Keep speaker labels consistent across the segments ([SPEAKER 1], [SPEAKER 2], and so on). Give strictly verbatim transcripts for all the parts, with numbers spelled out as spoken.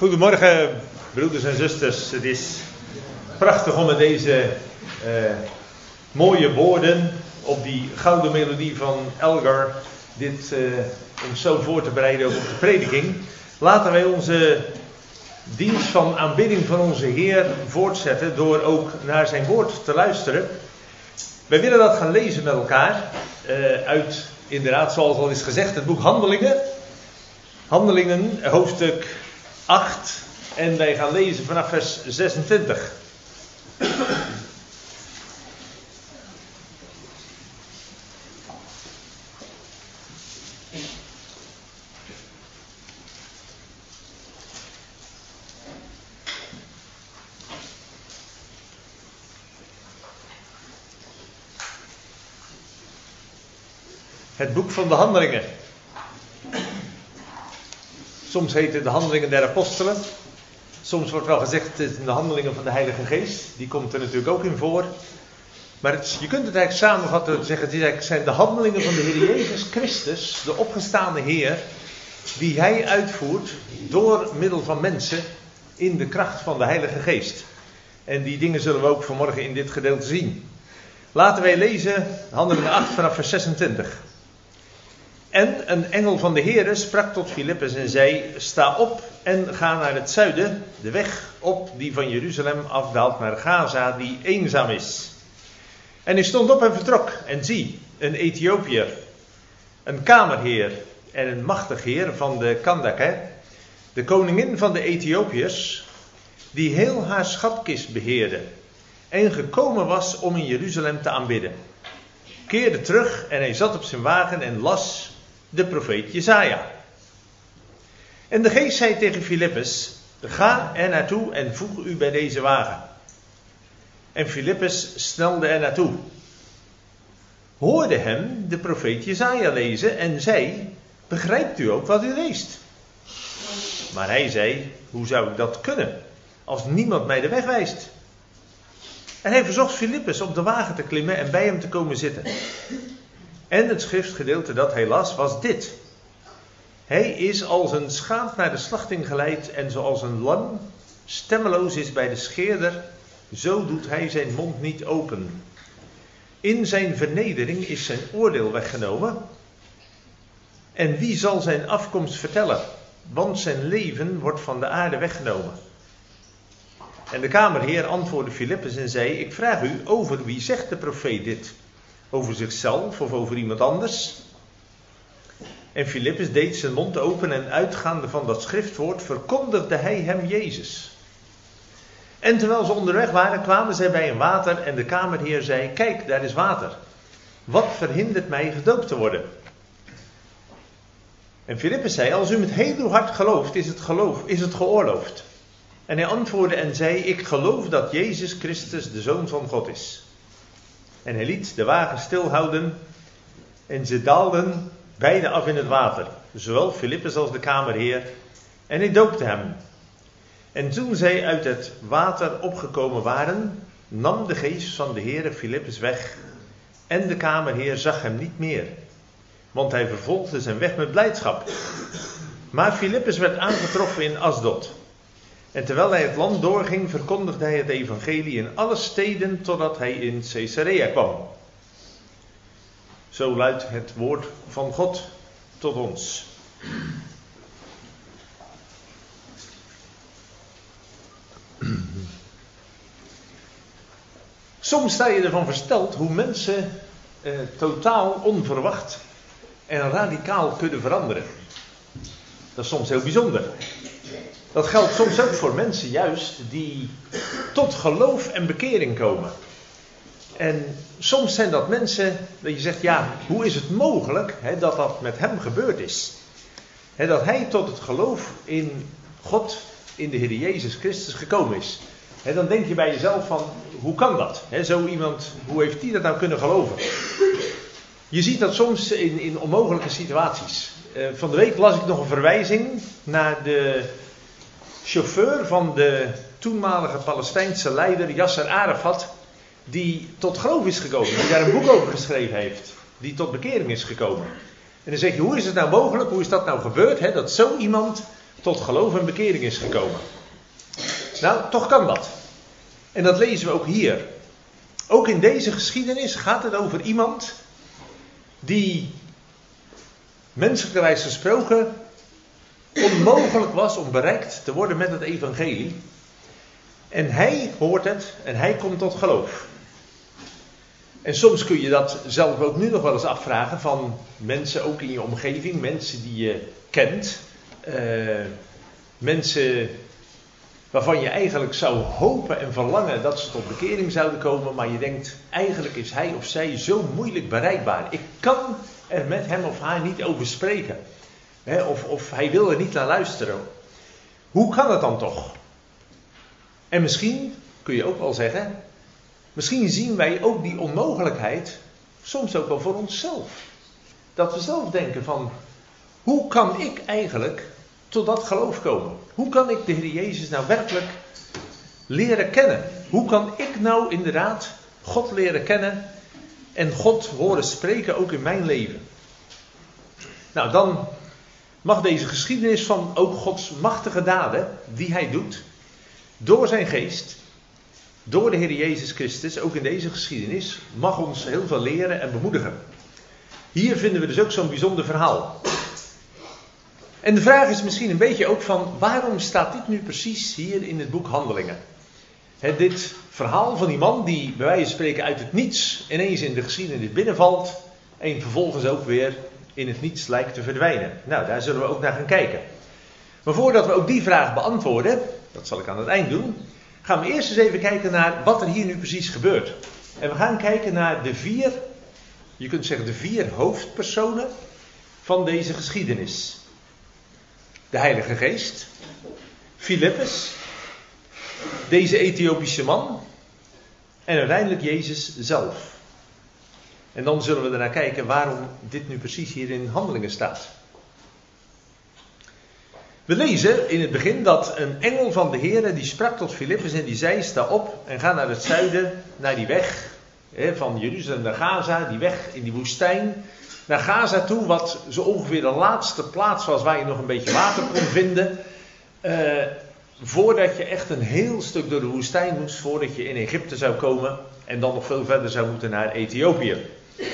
[SPEAKER 1] Goedemorgen, broeders en zusters. Het is prachtig om met deze uh, mooie woorden op die gouden melodie van Elgar dit uh, ons zo voor te bereiden op de prediking. Laten wij onze dienst van aanbidding van onze Heer voortzetten door ook naar zijn woord te luisteren. Wij willen dat gaan lezen met elkaar uh, uit, inderdaad zoals al is gezegd, het boek Handelingen. Handelingen, hoofdstuk acht. En wij gaan lezen vanaf vers zesentwintig. Het boek van de Handelingen. Soms heet het de Handelingen der Apostelen. Soms wordt wel gezegd het is de Handelingen van de Heilige Geest. Die komt er natuurlijk ook in voor. Maar het, je kunt het eigenlijk samenvatten door te zeggen, het zijn de handelingen van de Heer Jezus Christus, de opgestaande Heer, die Hij uitvoert door middel van mensen in de kracht van de Heilige Geest. En die dingen zullen we ook vanmorgen in dit gedeelte zien. Laten wij lezen Handelingen acht vanaf vers zesentwintig. En een engel van de Heere sprak tot Filippus en zei: sta op en ga naar het zuiden, de weg op die van Jeruzalem afdaalt naar Gaza, die eenzaam is. En hij stond op en vertrok, en zie, een Ethiopiër, een kamerheer en een machtig heer van de Kandake, de koningin van de Ethiopiërs, die heel haar schatkist beheerde en gekomen was om in Jeruzalem te aanbidden, keerde terug en hij zat op zijn wagen en las de profeet Jesaja. En de geest zei tegen Filippus: ga er naartoe en voeg u bij deze wagen. En Filippus snelde er naartoe, hoorde hem de profeet Jesaja lezen en zei: begrijpt u ook wat u leest? Maar hij zei: hoe zou ik dat kunnen, als niemand mij de weg wijst? En hij verzocht Filippus op de wagen te klimmen en bij hem te komen zitten. En het schriftgedeelte dat hij las was dit: hij is als een schaap naar de slachting geleid en zoals een lam stemmeloos is bij de scheerder, zo doet hij zijn mond niet open. In zijn vernedering is zijn oordeel weggenomen. En wie zal zijn afkomst vertellen? Want zijn leven wordt van de aarde weggenomen. En de kamerheer antwoordde Filippus en zei: ik vraag u, over wie zegt de profeet dit? Over zichzelf of over iemand anders? En Filippus deed zijn mond open en uitgaande van dat schriftwoord verkondigde hij hem Jezus. En terwijl ze onderweg waren, kwamen zij bij een water en de kamerheer zei: kijk, daar is water. Wat verhindert mij gedoopt te worden? En Filippus zei: als u met heel uw hart gelooft, is het geloof, is het geoorloofd. En hij antwoordde en zei: ik geloof dat Jezus Christus de Zoon van God is. En hij liet de wagen stilhouden en ze daalden beide af in het water, zowel Filippus als de kamerheer, en hij doopte hem. En toen zij uit het water opgekomen waren, nam de geest van de Heere Filippus weg en de kamerheer zag hem niet meer, want hij vervolgde zijn weg met blijdschap. Maar Filippus werd aangetroffen in Asdod. En terwijl hij het land doorging, verkondigde hij het evangelie in alle steden totdat hij in Caesarea kwam. Zo luidt het woord van God tot ons. Soms sta je ervan versteld hoe mensen eh, totaal onverwacht en radicaal kunnen veranderen. Dat is soms heel bijzonder. Dat geldt soms ook voor mensen juist die tot geloof en bekering komen. En soms zijn dat mensen dat je zegt, ja, hoe is het mogelijk hè, dat dat met hem gebeurd is? Hè, dat hij tot het geloof in God, in de Heer Jezus Christus gekomen is. Hè, dan denk je bij jezelf van, hoe kan dat? Hè, zo iemand, hoe heeft die dat nou kunnen geloven? Je ziet dat soms in, in onmogelijke situaties. Uh, van de week las ik nog een verwijzing naar de chauffeur van de toenmalige Palestijnse leider Yasser Arafat, die tot geloof is gekomen, die daar een boek over geschreven heeft, die tot bekering is gekomen. En dan zeg je, hoe is het nou mogelijk, hoe is dat nou gebeurd, hè, dat zo iemand tot geloof en bekering is gekomen. Nou, toch kan dat. En dat lezen we ook hier. Ook in deze geschiedenis gaat het over iemand die, menselijkerwijs gesproken, onmogelijk was om bereikt te worden met het evangelie. En hij hoort het en hij komt tot geloof. En soms kun je dat zelf ook nu nog wel eens afvragen van mensen ook in je omgeving, mensen die je kent, uh, mensen waarvan je eigenlijk zou hopen en verlangen dat ze tot bekering zouden komen, maar je denkt, eigenlijk is hij of zij zo moeilijk bereikbaar. Ik kan er met hem of haar niet over spreken. He, of, of hij wil er niet naar luisteren. Hoe kan het dan toch? En misschien kun je ook wel zeggen, misschien zien wij ook die onmogelijkheid soms ook wel voor onszelf. Dat we zelf denken van, hoe kan ik eigenlijk tot dat geloof komen? Hoe kan ik de Heer Jezus nou werkelijk leren kennen? Hoe kan ik nou inderdaad God leren kennen en God horen spreken ook in mijn leven? Nou, dan mag deze geschiedenis van ook Gods machtige daden die hij doet, door zijn geest, door de Heer Jezus Christus, ook in deze geschiedenis, mag ons heel veel leren en bemoedigen. Hier vinden we dus ook zo'n bijzonder verhaal. En de vraag is misschien een beetje ook van, waarom staat dit nu precies hier in het boek Handelingen? He, dit verhaal van die man die bij wijze van spreken uit het niets ineens in de geschiedenis binnenvalt en vervolgens ook weer in het niets lijkt te verdwijnen. Nou, daar zullen we ook naar gaan kijken. Maar voordat we ook die vraag beantwoorden, dat zal ik aan het eind doen, gaan we eerst eens even kijken naar wat er hier nu precies gebeurt. En we gaan kijken naar de vier, je kunt zeggen de vier hoofdpersonen van deze geschiedenis. De Heilige Geest, Filippus, deze Ethiopische man en uiteindelijk Jezus zelf. En dan zullen we ernaar kijken waarom dit nu precies hier in Handelingen staat. We lezen in het begin dat een engel van de Heere die sprak tot Filippus en die zei, sta op en ga naar het zuiden, naar die weg hè, van Jeruzalem naar Gaza, die weg in die woestijn, naar Gaza toe, wat zo ongeveer de laatste plaats was waar je nog een beetje water kon vinden, uh, voordat je echt een heel stuk door de woestijn moest, voordat je in Egypte zou komen en dan nog veel verder zou moeten naar Ethiopië.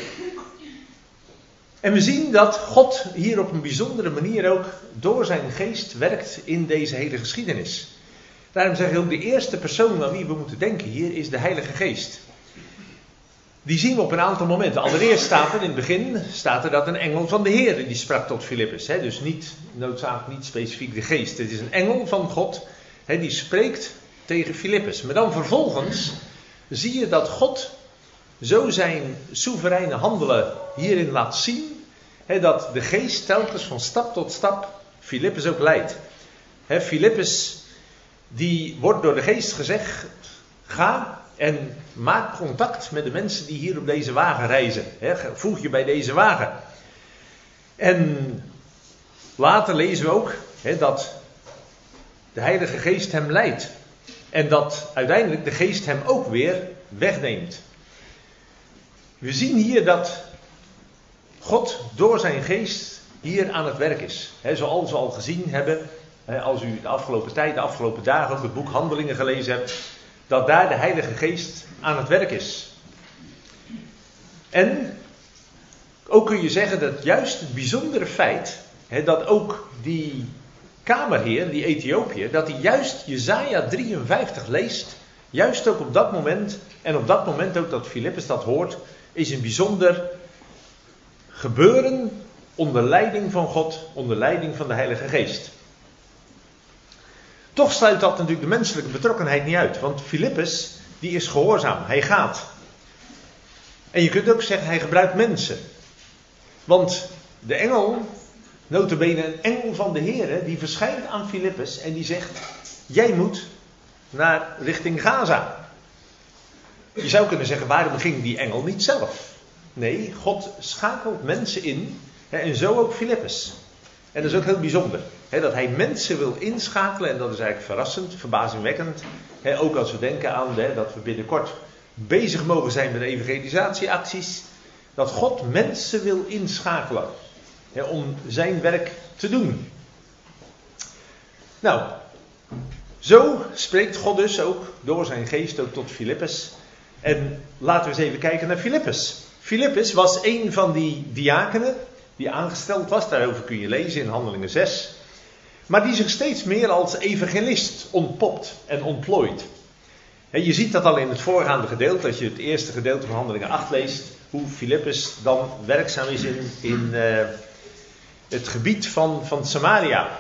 [SPEAKER 1] En we zien dat God hier op een bijzondere manier ook door zijn geest werkt in deze hele geschiedenis. Daarom zeg ik ook, de eerste persoon aan wie we moeten denken hier is de Heilige Geest. Die zien we op een aantal momenten. Allereerst staat er in het begin staat er dat een engel van de Heer die sprak tot Filippus. Hè? Dus niet noodzakelijk niet specifiek de Geest. Het is een engel van God hè, die spreekt tegen Filippus. Maar dan vervolgens zie je dat God zo zijn soevereine handelen hierin laat zien, hè, dat de Geest telkens van stap tot stap Filippus ook leidt. Hè, Filippus die wordt door de Geest gezegd, ga en maak contact met de mensen die hier op deze wagen reizen. Hè, voeg je bij deze wagen. En later lezen we ook hè, dat de Heilige Geest hem leidt. En dat uiteindelijk de Geest hem ook weer wegneemt. We zien hier dat God door zijn geest hier aan het werk is. He, zoals we al gezien hebben, he, als u de afgelopen tijd, de afgelopen dagen ook het boek Handelingen gelezen hebt, dat daar de Heilige Geest aan het werk is. En ook kun je zeggen dat juist het bijzondere feit, he, dat ook die kamerheer, die Ethiopiër, dat hij juist Jesaja drieënvijftig leest, juist ook op dat moment, en op dat moment ook dat Filippus dat hoort, is een bijzonder gebeuren onder leiding van God, onder leiding van de Heilige Geest. Toch sluit dat natuurlijk de menselijke betrokkenheid niet uit, want Filippus die is gehoorzaam, hij gaat. En je kunt ook zeggen, hij gebruikt mensen. Want de engel, nota bene een engel van de Heere, die verschijnt aan Filippus en die zegt, jij moet naar richting Gaza. Je zou kunnen zeggen, waarom ging die engel niet zelf? Nee, God schakelt mensen in. Hè, en zo ook Filippus. En dat is ook heel bijzonder. Hè, dat hij mensen wil inschakelen. En dat is eigenlijk verrassend, verbazingwekkend. Hè, ook als we denken aan hè, dat we binnenkort bezig mogen zijn met evangelisatieacties. Dat God mensen wil inschakelen. Hè, om zijn werk te doen. Nou, zo spreekt God dus ook door zijn geest ook tot Filippus. En laten we eens even kijken naar Filippus. Filippus was een van die diakenen die aangesteld was. Daarover kun je lezen in Handelingen zes. Maar die zich steeds meer als evangelist ontpopt en ontplooit. En je ziet dat al in het voorgaande gedeelte, als je het eerste gedeelte van Handelingen acht leest, hoe Filippus dan werkzaam is in, in uh, het gebied van, van Samaria.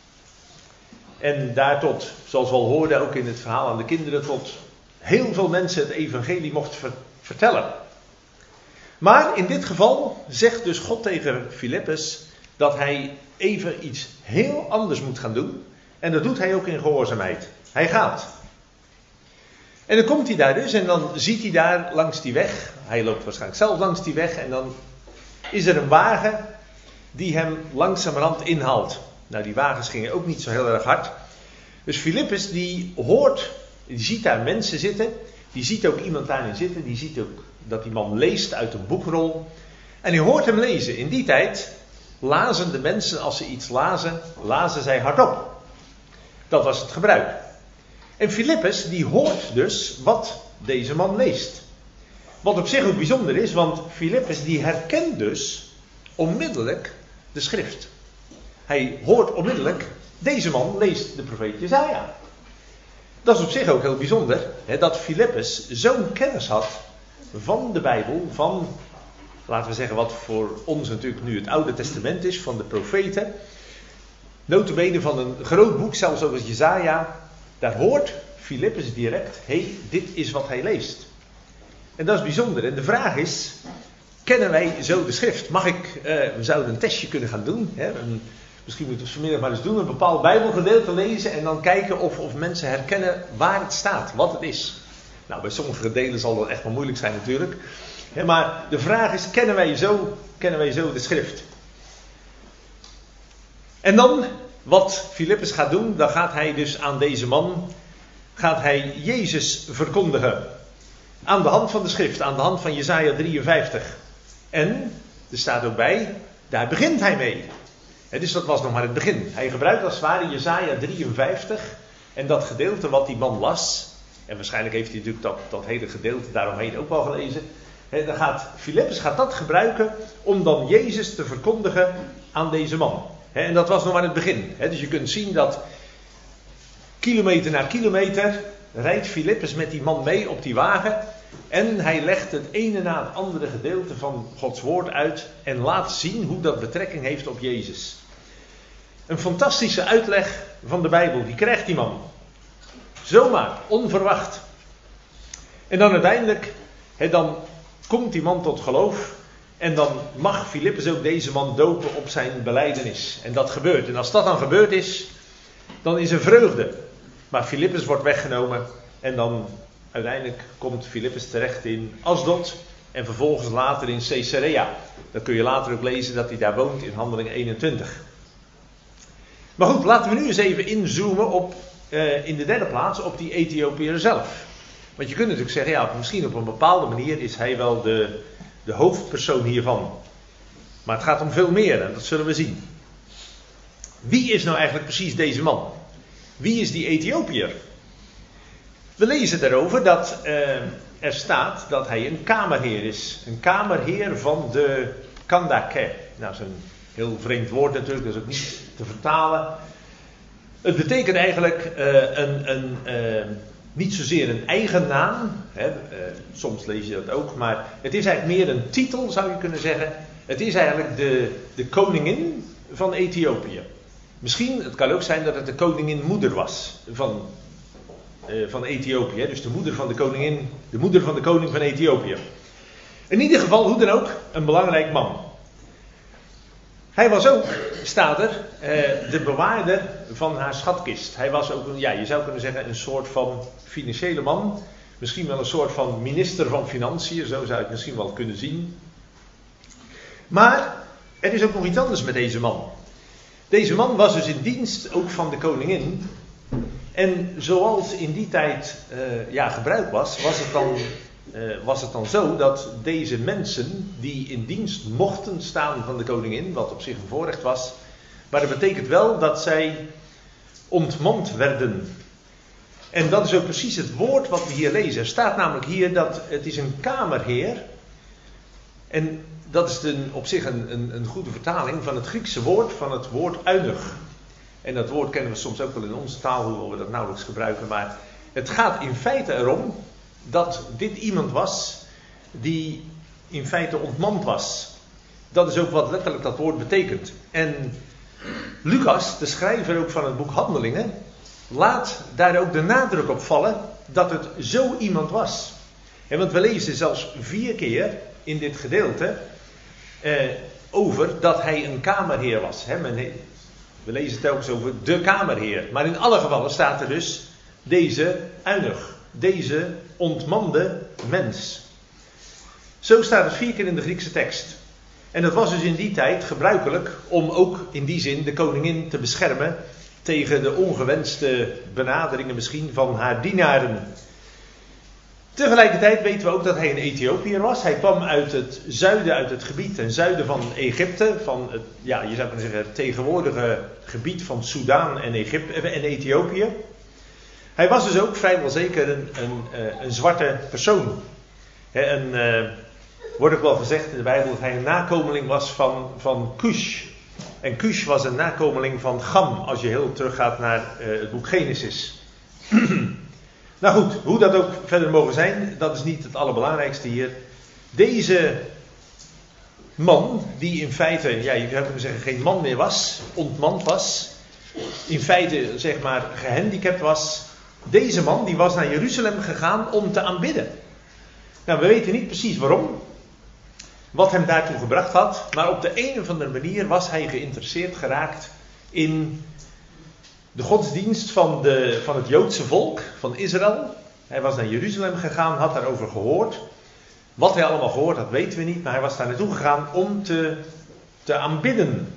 [SPEAKER 1] En daar tot, zoals we al hoorden ook in het verhaal aan de kinderen, tot heel veel mensen het evangelie mocht ver, vertellen. Maar in dit geval zegt dus God tegen Filippus dat hij even iets heel anders moet gaan doen. En dat doet hij ook in gehoorzaamheid. Hij gaat. En dan komt hij daar dus en dan ziet hij daar langs die weg. Hij loopt waarschijnlijk zelf langs die weg en dan is er een wagen die hem langzamerhand inhaalt. Nou, die wagens gingen ook niet zo heel erg hard. Dus Filippus die hoort, die ziet daar mensen zitten. Die ziet ook iemand daarin zitten. Die ziet ook dat die man leest uit een boekrol. En hij hoort hem lezen. In die tijd lazen de mensen, als ze iets lazen, lazen zij hardop. Dat was het gebruik. En Filippus die hoort dus wat deze man leest. Wat op zich ook bijzonder is, want Filippus die herkent dus onmiddellijk de schrift. Hij hoort onmiddellijk, deze man leest de profeet Jesaja. Dat is op zich ook heel bijzonder, hè, dat Filippus zo'n kennis had van de Bijbel, van, laten we zeggen wat voor ons natuurlijk nu het Oude Testament is, van de profeten. Nota bene van een groot boek, zelfs ook als Jesaja, daar hoort Filippus direct, hé, hey, dit is wat hij leest. En dat is bijzonder. En de vraag is, kennen wij zo de schrift? Mag ik, uh, we zouden een testje kunnen gaan doen, hè, een, misschien moeten we het vanmiddag maar eens doen, een bepaald Bijbelgedeelte lezen en dan kijken of, of mensen herkennen waar het staat, wat het is. Nou, bij sommige delen zal dat echt wel moeilijk zijn natuurlijk. Ja, maar de vraag is, kennen wij zo, kennen wij zo de schrift? En dan, wat Filippus gaat doen, dan gaat hij dus aan deze man, gaat hij Jezus verkondigen. Aan de hand van de schrift, aan de hand van Jesaja drieënvijftig. En, er staat ook bij, daar begint hij mee. He, dus dat was nog maar het begin. Hij gebruikt als het ware Jesaja drieënvijftig en dat gedeelte wat die man las. En waarschijnlijk heeft hij natuurlijk dat, dat hele gedeelte daaromheen ook wel gelezen. He, dan gaat Filippus gaat dat gebruiken om dan Jezus te verkondigen aan deze man. He, en dat was nog maar het begin. He, dus je kunt zien dat kilometer na kilometer rijdt Filippus met die man mee op die wagen. En hij legt het ene na het andere gedeelte van Gods woord uit en laat zien hoe dat betrekking heeft op Jezus. Een fantastische uitleg van de Bijbel, die krijgt die man. Zomaar, onverwacht. En dan uiteindelijk, he, dan komt die man tot geloof. En dan mag Filippus ook deze man dopen op zijn belijdenis. En dat gebeurt. En als dat dan gebeurd is, dan is er vreugde. Maar Filippus wordt weggenomen. En dan uiteindelijk komt Filippus terecht in Asdod. En vervolgens later in Caesarea. Dan kun je later ook lezen dat hij daar woont in Handelingen eenentwintig. Maar goed, laten we nu eens even inzoomen op, uh, in de derde plaats, op die Ethiopiër zelf. Want je kunt natuurlijk zeggen, ja, misschien op een bepaalde manier is hij wel de, de hoofdpersoon hiervan. Maar het gaat om veel meer en dat zullen we zien. Wie is nou eigenlijk precies deze man? Wie is die Ethiopiër? We lezen daarover dat uh, er staat dat hij een kamerheer is. Een kamerheer van de Kandake. Nou, dat is een heel vreemd woord natuurlijk, dat is ook niet te vertalen. Het betekent eigenlijk uh, een, een, uh, niet zozeer een eigen naam. Hè, uh, soms lees je dat ook, maar het is eigenlijk meer een titel, zou je kunnen zeggen. Het is eigenlijk de, de koningin van Ethiopië. Misschien, het kan ook zijn dat het de koningin moeder was van, uh, van Ethiopië. Hè, dus de moeder van de koningin, de moeder van de koning van Ethiopië. In ieder geval, hoe dan ook, een belangrijk man. Hij was ook, staat er, uh, de bewaarder van haar schatkist. Hij was ook, een, ja, je zou kunnen zeggen, een soort van financiële man. Misschien wel een soort van minister van Financiën, zo zou je het misschien wel kunnen zien. Maar er is ook nog iets anders met deze man. Deze man was dus in dienst ook van de koningin. En zoals in die tijd uh, ja, gebruik was, was het dan... Uh, was het dan zo dat deze mensen die in dienst mochten staan van de koningin, wat op zich een voorrecht was, maar dat betekent wel dat zij ontmand werden. En dat is ook precies het woord wat we hier lezen. Er staat namelijk hier dat het is een kamerheer. En dat is een, op zich een, een, een goede vertaling van het Griekse woord, van het woord uinig. En dat woord kennen we soms ook wel in onze taal, hoewel we dat nauwelijks gebruiken. Maar het gaat in feite erom dat dit iemand was die in feite ontmand was. Dat is ook wat letterlijk dat woord betekent. En Lucas, de schrijver ook van het boek Handelingen, laat daar ook de nadruk op vallen dat het zo iemand was. En want we lezen zelfs vier keer in dit gedeelte eh, over dat hij een kamerheer was. He, men, we lezen telkens over de kamerheer. Maar in alle gevallen staat er dus deze uinig, deze ontmande mens. Zo staat het vier keer in de Griekse tekst. En dat was dus in die tijd gebruikelijk om ook in die zin de koningin te beschermen tegen de ongewenste benaderingen misschien van haar dienaren. Tegelijkertijd weten we ook dat hij een Ethiopiër was. Hij kwam uit het zuiden, uit het gebied ten zuiden van Egypte. Van het, ja, je zou kunnen zeggen, het tegenwoordige gebied van Soedan en, Egypte, en Ethiopië. Hij was dus ook vrijwel zeker een, een, een zwarte persoon. He, een, uh, wordt ook wel gezegd in de Bijbel dat hij een nakomeling was van, van Cush. En Cush was een nakomeling van Cham, als je heel teruggaat naar uh, het boek Genesis. Nou goed, hoe dat ook verder mogen zijn, dat is niet het allerbelangrijkste hier. Deze man, die in feite, ja, je zou kunnen zeggen geen man meer was, ontmand was, in feite zeg maar gehandicapt was. Deze man die was naar Jeruzalem gegaan om te aanbidden. Nou, we weten niet precies waarom, wat hem daartoe gebracht had, maar op de een of andere manier was hij geïnteresseerd geraakt in de godsdienst van, de, van het Joodse volk, van Israël. Hij was naar Jeruzalem gegaan, had daarover gehoord. Wat hij allemaal gehoord had, weten we niet, maar hij was daar naartoe gegaan om te, te aanbidden.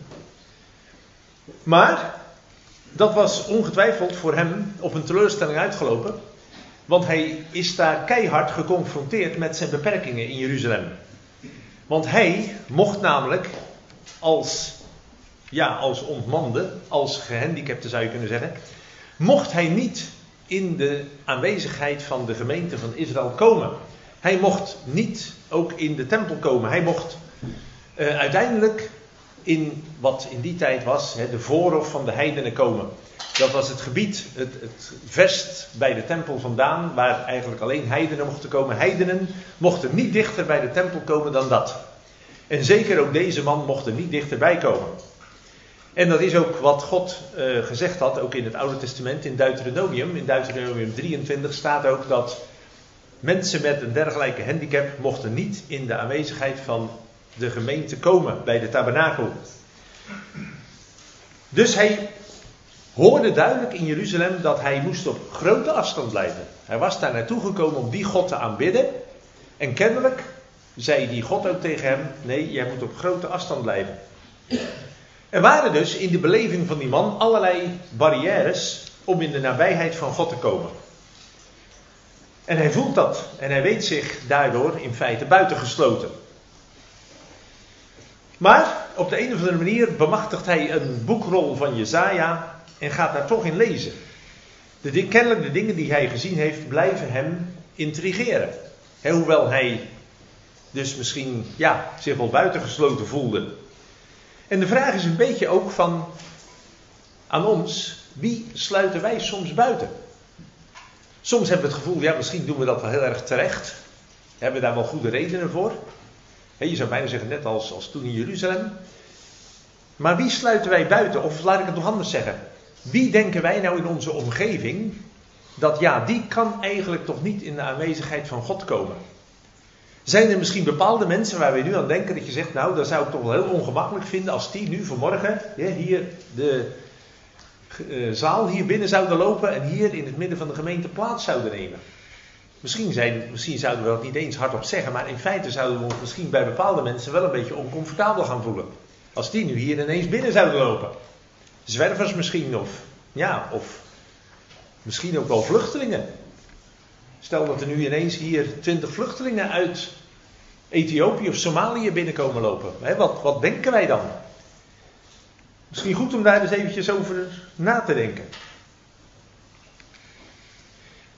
[SPEAKER 1] Maar dat was ongetwijfeld voor hem op een teleurstelling uitgelopen, want hij is daar keihard geconfronteerd met zijn beperkingen in Jeruzalem. Want hij mocht namelijk als, ja, als ontmande, als gehandicapte zou je kunnen zeggen, mocht hij niet in de aanwezigheid van de gemeente van Israël komen. Hij mocht niet ook in de tempel komen. Hij mocht uh, uiteindelijk in wat in die tijd was, hè, de voorhof van de heidenen komen. Dat was het gebied, het, het verst bij de tempel vandaan, waar eigenlijk alleen heidenen mochten komen. Heidenen mochten niet dichter bij de tempel komen dan dat. En zeker ook deze man mocht er niet dichterbij komen. En dat is ook wat God uh, gezegd had, ook in het Oude Testament, in Deuteronomium. In Deuteronomium drieëntwintig staat ook dat mensen met een dergelijke handicap mochten niet in de aanwezigheid van de gemeente komen, bij de tabernakel. Dus hij hoorde duidelijk in Jeruzalem dat hij moest op grote afstand blijven. Hij was daar naartoe gekomen om die God te aanbidden. En kennelijk zei die God ook tegen hem, nee, jij moet op grote afstand blijven. Er waren dus in de beleving van die man allerlei barrières om in de nabijheid van God te komen. En hij voelt dat. En hij weet zich daardoor in feite buitengesloten. Maar op de een of andere manier bemachtigt hij een boekrol van Jesaja en gaat daar toch in lezen. De, kennelijk de dingen die hij gezien heeft blijven hem intrigeren. He, hoewel hij dus misschien ja, zich wel buitengesloten voelde. En de vraag is een beetje ook van aan ons, wie sluiten wij soms buiten? Soms hebben we het gevoel, ja, misschien doen we dat wel heel erg terecht. Hebben we daar wel goede redenen voor? He, je zou bijna zeggen, net als, als toen in Jeruzalem. Maar wie sluiten wij buiten? Of laat ik het nog anders zeggen. Wie denken wij nou in onze omgeving dat ja, die kan eigenlijk toch niet in de aanwezigheid van God komen? Zijn er misschien bepaalde mensen waar we nu aan denken dat je zegt, nou, dat zou ik toch wel heel ongemakkelijk vinden als die nu vanmorgen ja, hier de uh, zaal hier binnen zouden lopen en hier in het midden van de gemeente plaats zouden nemen. Misschien, zijn, misschien zouden we dat niet eens hardop zeggen, maar in feite zouden we ons misschien bij bepaalde mensen wel een beetje oncomfortabel gaan voelen. Als die nu hier ineens binnen zouden lopen. Zwervers misschien, of ja, of misschien ook wel vluchtelingen. Stel dat er nu ineens hier twintig vluchtelingen uit Ethiopië of Somalië binnenkomen lopen. He, wat, wat denken wij dan? Misschien goed om daar eens eventjes over na te denken.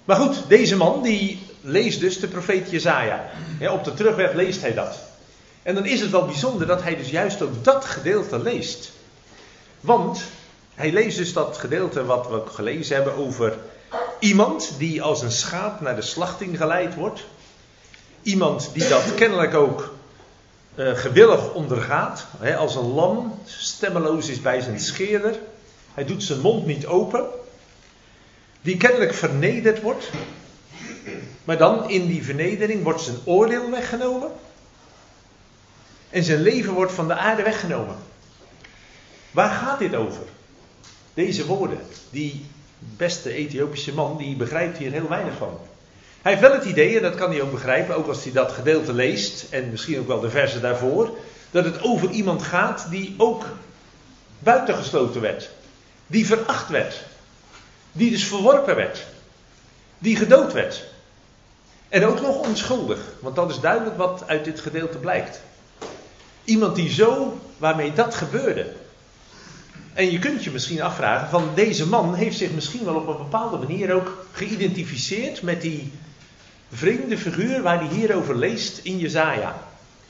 [SPEAKER 1] Maar goed, deze man die leest dus de profeet Jesaja. Ja, op de terugweg leest hij dat. En dan is het wel bijzonder dat hij dus juist ook dat gedeelte leest. Want hij leest dus dat gedeelte wat we gelezen hebben over iemand die als een schaap naar de slachting geleid wordt. Iemand die dat kennelijk ook uh, gewillig ondergaat. Hè, als een lam stemmeloos is bij zijn scheerder. Hij doet zijn mond niet open. Die kennelijk vernederd wordt. Maar dan in die vernedering wordt zijn oordeel weggenomen. En zijn leven wordt van de aarde weggenomen. Waar gaat dit over? Deze woorden. Die beste Ethiopische man, die begrijpt hier heel weinig van. Hij heeft wel het idee, en dat kan hij ook begrijpen, ook als hij dat gedeelte leest, en misschien ook wel de versen daarvoor, dat het over iemand gaat die ook buitengesloten werd. Die veracht werd. Die dus verworpen werd. Die gedood werd. En ook nog onschuldig, want dat is duidelijk wat uit dit gedeelte blijkt. Iemand die zo, waarmee dat gebeurde. En je kunt je misschien afvragen, van deze man heeft zich misschien wel op een bepaalde manier ook geïdentificeerd met die vreemde figuur waar hij hierover leest in Jesaja.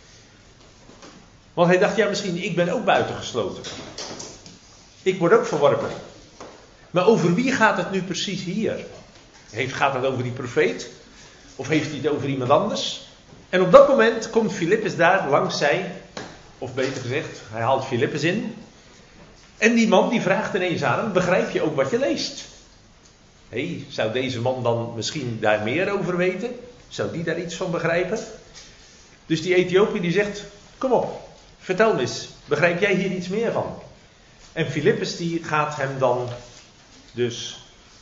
[SPEAKER 1] Want hij dacht, ja misschien, ik ben ook buitengesloten. Ik word ook verworpen. Maar over wie gaat het nu precies hier? Heeft, gaat het over die profeet? Of heeft hij het over iemand anders? En op dat moment komt Filippus daar langs zij, of beter gezegd, hij haalt Filippus in. En die man die vraagt ineens aan hem, begrijp je ook wat je leest? Hé, hey, zou deze man dan misschien daar meer over weten? Zou die daar iets van begrijpen? Dus die Ethiopiër die zegt, kom op, vertel me eens, begrijp jij hier iets meer van? En Filippus die gaat hem dan dus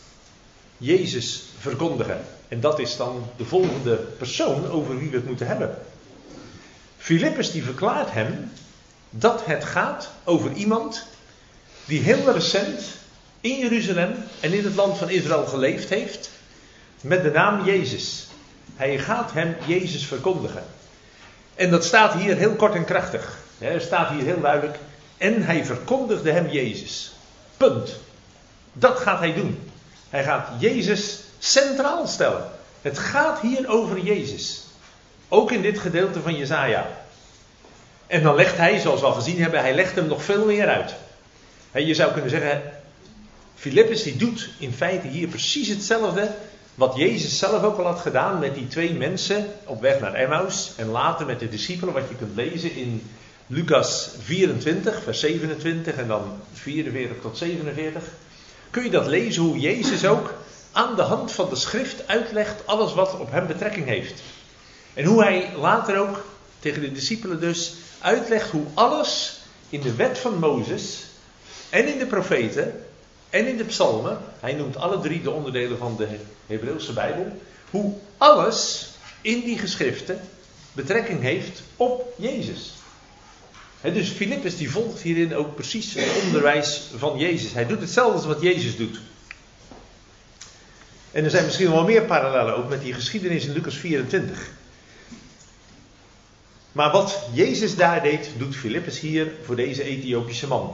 [SPEAKER 1] Jezus verkondigen. En dat is dan de volgende persoon over wie we het moeten hebben. Filippus die verklaart hem dat het gaat over iemand die heel recent in Jeruzalem en in het land van Israël geleefd heeft met de naam Jezus. Hij gaat hem Jezus verkondigen. En dat staat hier heel kort en krachtig. Er staat hier heel duidelijk. En hij verkondigde hem Jezus. Punt. Dat gaat hij doen. Hij gaat Jezus centraal stellen. Het gaat hier over Jezus. Ook in dit gedeelte van Jesaja. En dan legt hij, zoals we al gezien hebben, hij legt hem nog veel meer uit. Je zou kunnen zeggen, Filippus die doet in feite hier precies hetzelfde wat Jezus zelf ook al had gedaan met die twee mensen op weg naar Emmaus. En later met de discipelen, wat je kunt lezen in Lucas vierentwintig, vers zevenentwintig en dan vierenveertig tot zevenenveertig. Kun je dat lezen hoe Jezus ook aan de hand van de schrift uitlegt alles wat op hem betrekking heeft. En hoe hij later ook tegen de discipelen dus uitlegt hoe alles in de wet van Mozes en in de profeten en in de psalmen, hij noemt alle drie de onderdelen van de Hebreeuwse Bijbel, hoe alles in die geschriften betrekking heeft op Jezus. He, dus Filippus die volgt hierin ook precies het onderwijs van Jezus. Hij doet hetzelfde als wat Jezus doet. En er zijn misschien wel meer parallellen ook met die geschiedenis in Lucas vierentwintig. Maar wat Jezus daar deed, doet Filippus hier voor deze Ethiopische man.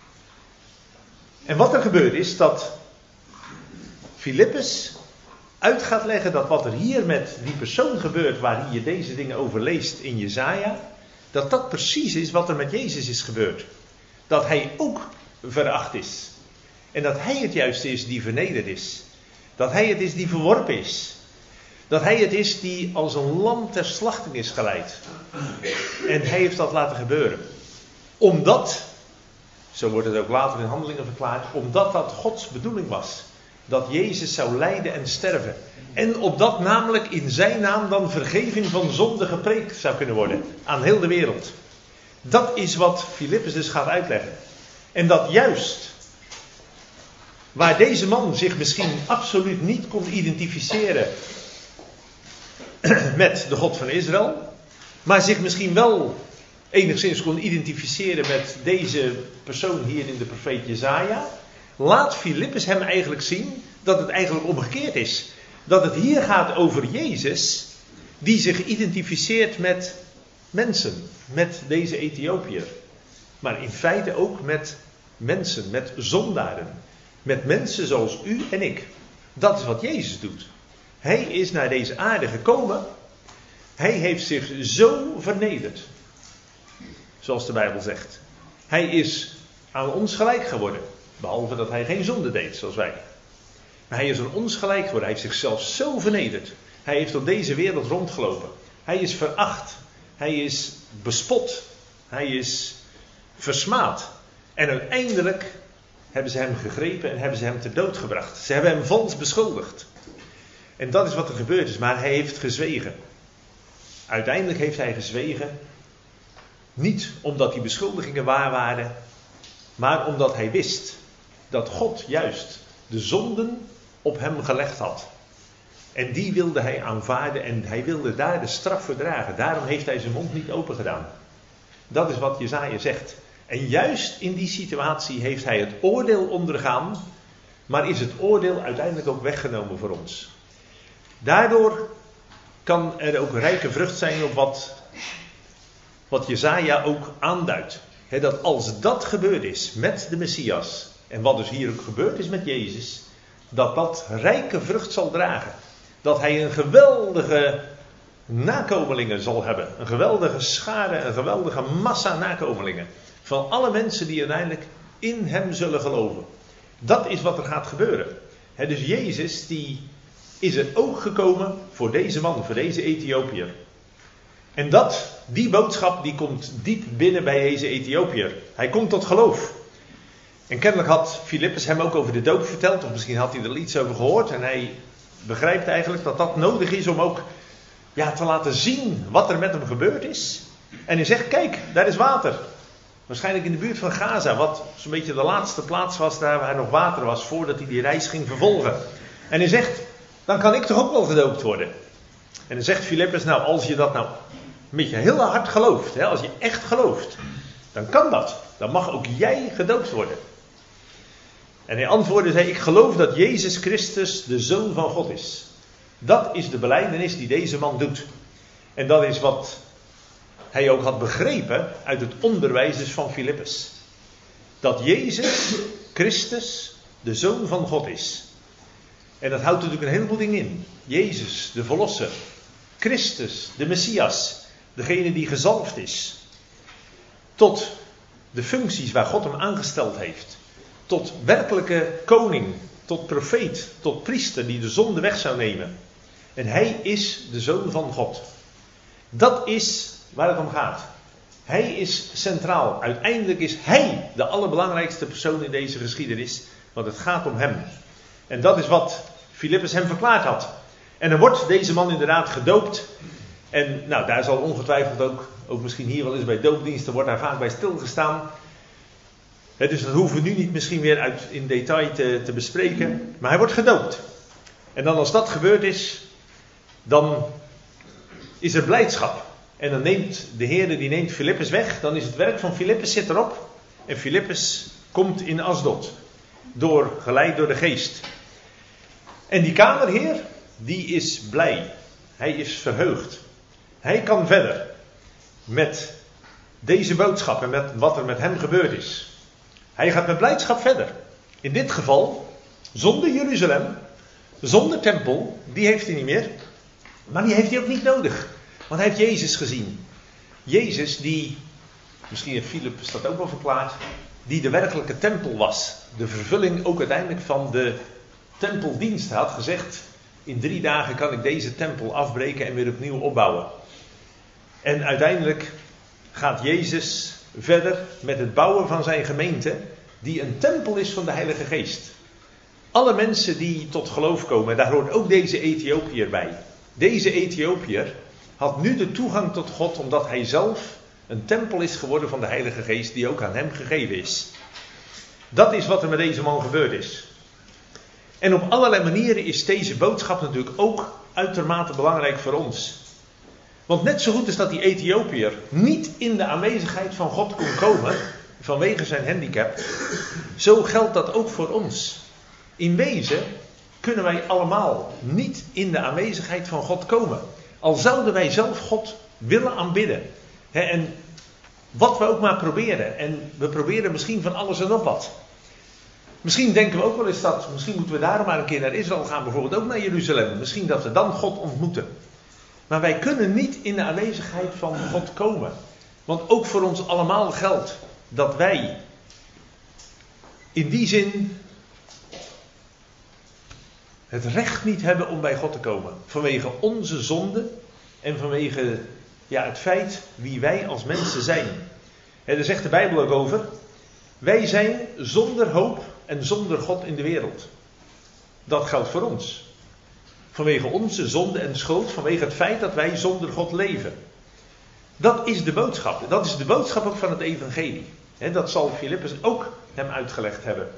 [SPEAKER 1] En wat er gebeurt is dat Filippus uit gaat leggen dat wat er hier met die persoon gebeurt waar je deze dingen over leest in Jesaja, dat dat precies is wat er met Jezus is gebeurd. Dat hij ook veracht is. En dat hij het juist is die vernederd is. Dat hij het is die verworpen is. Dat hij het is die als een lam ter slachting is geleid. En hij heeft dat laten gebeuren. Omdat, zo wordt het ook later in Handelingen verklaard, omdat dat Gods bedoeling was. Dat Jezus zou lijden en sterven. En opdat namelijk in zijn naam dan vergeving van zonde gepreekt zou kunnen worden. Aan heel de wereld. Dat is wat Filippus dus gaat uitleggen. En dat juist waar deze man zich misschien absoluut niet kon identificeren met de God van Israël, maar zich misschien wel enigszins kon identificeren met deze persoon hier in de profeet Jesaja, laat Filippus hem eigenlijk zien dat het eigenlijk omgekeerd is. Dat het hier gaat over Jezus die zich identificeert met mensen, met deze Ethiopiër. Maar in feite ook met mensen, met zondaren. Met mensen zoals u en ik. Dat is wat Jezus doet. Hij is naar deze aarde gekomen. Hij heeft zich zo vernederd. Zoals de Bijbel zegt. Hij is aan ons gelijk geworden. Behalve dat hij geen zonde deed, zoals wij. Maar hij is aan ons gelijk geworden. Hij heeft zichzelf zo vernederd. Hij heeft op deze wereld rondgelopen. Hij is veracht. Hij is bespot. Hij is versmaad. En uiteindelijk hebben ze hem gegrepen en hebben ze hem ter dood gebracht. Ze hebben hem vals beschuldigd. En dat is wat er gebeurd is. Maar hij heeft gezwegen. Uiteindelijk heeft hij gezwegen. Niet omdat die beschuldigingen waar waren. Maar omdat hij wist dat God juist de zonden op hem gelegd had. En die wilde hij aanvaarden en hij wilde daar de straf verdragen. Daarom heeft hij zijn mond niet open gedaan. Dat is wat Jesaja zegt. En juist in die situatie heeft hij het oordeel ondergaan. Maar is het oordeel uiteindelijk ook weggenomen voor ons. Daardoor kan er ook rijke vrucht zijn op wat, wat Jesaja ook aanduidt. He, dat als dat gebeurd is met de Messias. En wat dus hier ook gebeurd is met Jezus. Dat dat rijke vrucht zal dragen. Dat hij een geweldige nakomelingen zal hebben. Een geweldige schare, een geweldige massa nakomelingen. Van alle mensen die uiteindelijk in hem zullen geloven. Dat is wat er gaat gebeuren. He, dus Jezus die is er ook gekomen voor deze man, voor deze Ethiopiër. En dat, die boodschap die komt diep binnen bij deze Ethiopiër. Hij komt tot geloof. En kennelijk had Filippus hem ook over de doop verteld. Of misschien had hij er iets over gehoord. En hij begrijpt eigenlijk dat dat nodig is om ook ja, te laten zien wat er met hem gebeurd is. En hij zegt, kijk, daar is water. Waarschijnlijk in de buurt van Gaza. Wat zo'n beetje de laatste plaats was daar waar nog water was. Voordat hij die reis ging vervolgen. En hij zegt, dan kan ik toch ook wel gedoopt worden. En dan zegt Filippus, nou als je dat nou met je hele hart gelooft. Hè, als je echt gelooft. Dan kan dat. Dan mag ook jij gedoopt worden. En hij antwoordde, zei, ik geloof dat Jezus Christus de Zoon van God is. Dat is de belijdenis die deze man doet. En dat is wat hij ook had begrepen uit het onderwijs dus van Filippus. Dat Jezus Christus de Zoon van God is. En dat houdt natuurlijk een heleboel dingen in. Jezus, de Verlosser. Christus, de Messias. Degene die gezalfd is. Tot de functies waar God hem aangesteld heeft. Tot werkelijke koning. Tot profeet. Tot priester die de zonde weg zou nemen. En hij is de Zoon van God. Dat is waar het om gaat. Hij is centraal. Uiteindelijk is hij de allerbelangrijkste persoon in deze geschiedenis. Want het gaat om hem. En dat is wat Filippus hem verklaard had. En dan wordt deze man inderdaad gedoopt. En nou, daar zal ongetwijfeld ook, ook misschien hier wel eens bij doopdiensten, wordt daar vaak bij stilgestaan. He, dus dat hoeven we nu niet misschien weer uit, in detail te, te bespreken. Maar hij wordt gedoopt. En dan als dat gebeurd is, dan is er blijdschap. En dan neemt de Heer, die neemt Filippus weg. Dan is het werk van Filippus zit erop. En Filippus komt in Asdod. Door, geleid door de geest. En die kamerheer, die is blij. Hij is verheugd. Hij kan verder met deze boodschap en met wat er met hem gebeurd is. Hij gaat met blijdschap verder. In dit geval, zonder Jeruzalem, zonder tempel, die heeft hij niet meer. Maar die heeft hij ook niet nodig. Want hij heeft Jezus gezien. Jezus die, misschien heeft Filippus dat ook wel verklaard, die de werkelijke tempel was. De vervulling ook uiteindelijk van de tempeldienst. Hij had gezegd, in drie dagen kan ik deze tempel afbreken en weer opnieuw opbouwen. En uiteindelijk gaat Jezus verder met het bouwen van zijn gemeente, die een tempel is van de Heilige Geest. Alle mensen die tot geloof komen, daar hoort ook deze Ethiopiër bij. Deze Ethiopiër had nu de toegang tot God, omdat hij zelf een tempel is geworden van de Heilige Geest, die ook aan hem gegeven is. Dat is wat er met deze man gebeurd is. En op allerlei manieren is deze boodschap natuurlijk ook uitermate belangrijk voor ons. Want net zo goed als dat die Ethiopiër niet in de aanwezigheid van God kon komen, vanwege zijn handicap, zo geldt dat ook voor ons. In wezen kunnen wij allemaal niet in de aanwezigheid van God komen. Al zouden wij zelf God willen aanbidden. He, en wat we ook maar proberen. En we proberen misschien van alles en nog wat. Misschien denken we ook wel eens dat, misschien moeten we daarom maar een keer naar Israël gaan, bijvoorbeeld ook naar Jeruzalem. Misschien dat we dan God ontmoeten. Maar wij kunnen niet in de aanwezigheid van God komen. Want ook voor ons allemaal geldt dat wij in die zin het recht niet hebben om bij God te komen. Vanwege onze zonde en vanwege ja, het feit wie wij als mensen zijn. En daar zegt de Bijbel ook over. Wij zijn zonder hoop en zonder God in de wereld. Dat geldt voor ons. Vanwege onze zonde en schuld, vanwege het feit dat wij zonder God leven. Dat is de boodschap. Dat is de boodschap ook van het evangelie. He, dat zal Filippus ook hem uitgelegd hebben.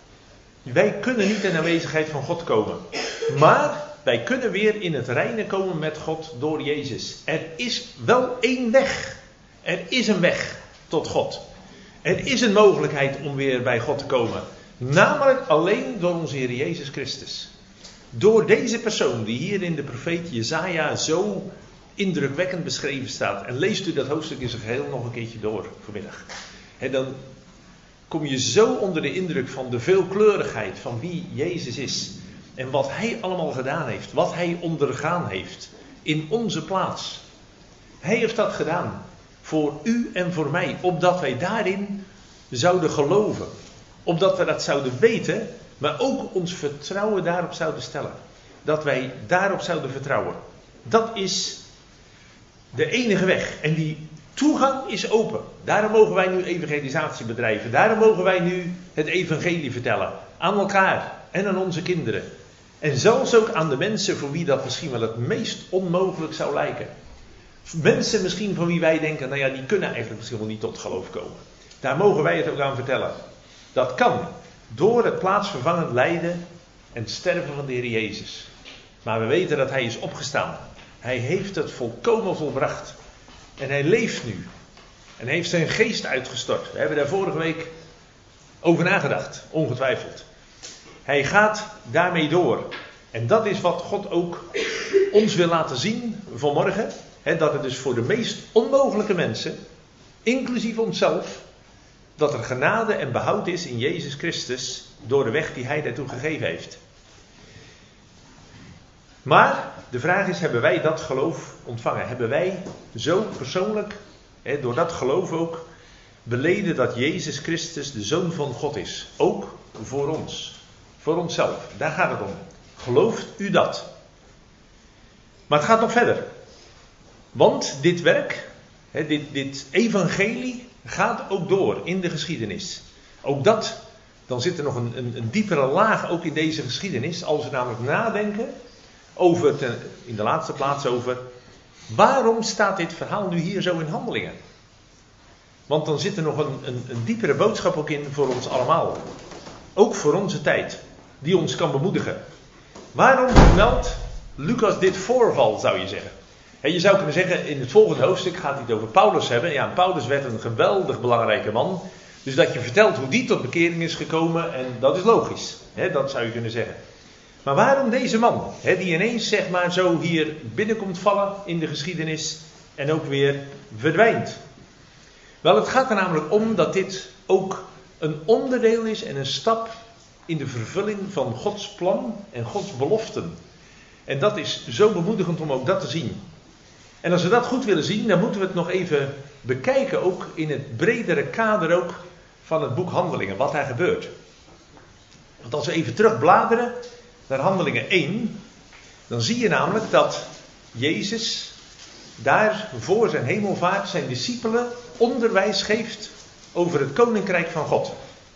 [SPEAKER 1] Wij kunnen niet in de aanwezigheid van God komen. Maar wij kunnen weer in het reine komen met God door Jezus. Er is wel één weg. Er is een weg tot God. Er is een mogelijkheid om weer bij God te komen. Namelijk alleen door onze Heer Jezus Christus. Door deze persoon die hier in de profeet Jesaja zo indrukwekkend beschreven staat. En leest u dat hoofdstuk in zijn geheel nog een keertje door vanmiddag. En dan kom je zo onder de indruk van de veelkleurigheid van wie Jezus is. En wat hij allemaal gedaan heeft. Wat hij ondergaan heeft. In onze plaats. Hij heeft dat gedaan. Voor u en voor mij. Opdat wij daarin zouden geloven. Opdat we dat zouden weten. Maar ook ons vertrouwen daarop zouden stellen. Dat wij daarop zouden vertrouwen. Dat is de enige weg. En die toegang is open. Daarom mogen wij nu evangelisatie bedrijven. Daarom mogen wij nu het evangelie vertellen. Aan elkaar en aan onze kinderen. En zelfs ook aan de mensen voor wie dat misschien wel het meest onmogelijk zou lijken. Mensen misschien van wie wij denken, nou ja, die kunnen eigenlijk misschien wel niet tot geloof komen. Daar mogen wij het ook aan vertellen. Dat kan door het plaatsvervangend lijden en sterven van de Heer Jezus. Maar we weten dat hij is opgestaan. Hij heeft het volkomen volbracht. En hij leeft nu. En heeft zijn geest uitgestort. We hebben daar vorige week over nagedacht, ongetwijfeld. Hij gaat daarmee door. En dat is wat God ook ons wil laten zien vanmorgen. Hè, dat het dus voor de meest onmogelijke mensen, inclusief onszelf, dat er genade en behoud is in Jezus Christus door de weg die hij daartoe gegeven heeft. Maar de vraag is, hebben wij dat geloof ontvangen? Hebben wij zo persoonlijk, hè, door dat geloof ook, beleden dat Jezus Christus de Zoon van God is? Ook voor ons. Voor onszelf. Daar gaat het om. Gelooft u dat? Maar het gaat nog verder. Want dit werk, hè, dit, dit evangelie, gaat ook door in de geschiedenis. Ook dat, dan zit er nog een, een, een diepere laag ook in deze geschiedenis. Als we namelijk nadenken over, ten, in de laatste plaats over, waarom staat dit verhaal nu hier zo in Handelingen? Want dan zit er nog een, een, een diepere boodschap ook in voor ons allemaal. Ook voor onze tijd. Die ons kan bemoedigen. Waarom vermeldt Lucas dit voorval, zou je zeggen? En je zou kunnen zeggen, in het volgende hoofdstuk gaat hij het over Paulus hebben. Ja, Paulus werd een geweldig belangrijke man. Dus dat je vertelt hoe die tot bekering is gekomen, en dat is logisch. Hè, dat zou je kunnen zeggen. Maar waarom deze man, hè, die ineens zeg maar zo hier binnenkomt vallen in de geschiedenis en ook weer verdwijnt? Wel, het gaat er namelijk om dat dit ook een onderdeel is en een stap in de vervulling van Gods plan en Gods beloften. En dat is zo bemoedigend om ook dat te zien. En als we dat goed willen zien, dan moeten we het nog even bekijken, ook in het bredere kader ook van het boek Handelingen, wat daar gebeurt. Want als we even terugbladeren naar Handelingen één, dan zie je namelijk dat Jezus daar voor zijn hemelvaart zijn discipelen onderwijs geeft over het koninkrijk van God.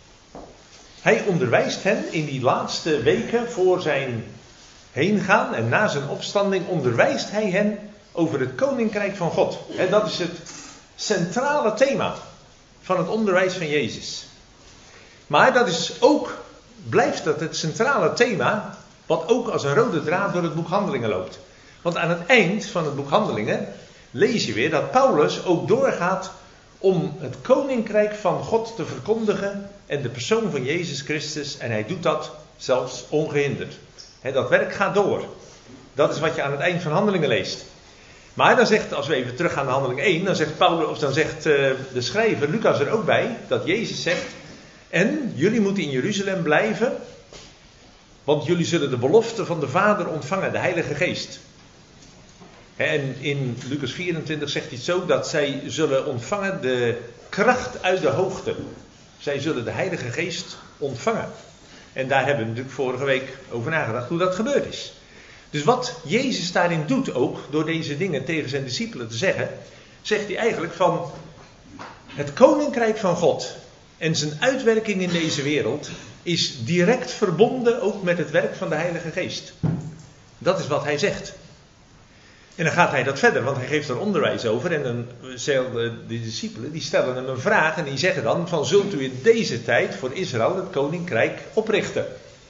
[SPEAKER 1] Hij onderwijst hen in die laatste weken voor zijn heengaan en na zijn opstanding onderwijst hij hen over het koninkrijk van God. En dat is het centrale thema van het onderwijs van Jezus. Maar dat is ook, blijft dat het centrale thema wat ook als een rode draad door het boek Handelingen loopt. Want aan het eind van het boek Handelingen lees je weer dat Paulus ook doorgaat om het koninkrijk van God te verkondigen en de persoon van Jezus Christus. En hij doet dat zelfs ongehinderd. He, dat werk gaat door. Dat is wat je aan het eind van Handelingen leest. Maar dan zegt, als we even teruggaan naar Handeling één, dan zegt, Paulus, of dan zegt uh, de schrijver Lucas er ook bij, dat Jezus zegt, En jullie moeten in Jeruzalem blijven, want jullie zullen de belofte van de Vader ontvangen, de Heilige Geest. En in Lucas vierentwintig zegt hij het zo, dat zij zullen ontvangen de kracht uit de hoogte. Zij zullen de Heilige Geest ontvangen. En daar hebben we natuurlijk vorige week over nagedacht hoe dat gebeurd is. Dus wat Jezus daarin doet ook, door deze dingen tegen zijn discipelen te zeggen, zegt hij eigenlijk van het koninkrijk van God en zijn uitwerking in deze wereld is direct verbonden ook met het werk van de Heilige Geest. Dat is wat hij zegt. En dan gaat hij dat verder, want hij geeft er onderwijs over. En dan de discipelen die stellen hem een vraag en die zeggen dan van zult u in deze tijd voor Israël het koninkrijk oprichten?